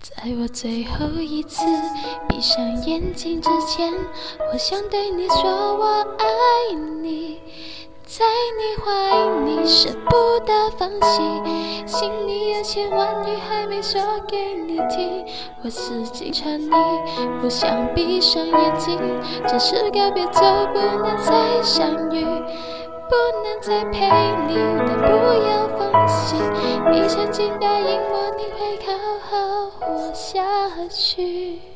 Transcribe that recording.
在我最后一次闭上眼睛之前，我想对你说我爱你。在你怀里舍不得放弃，心里有千万语还没说给你听。我死紧缠你，不想闭上眼睛，只是告别就不能再相遇，不能再陪你，但不要放弃。你曾经答应我，你会好好活下去。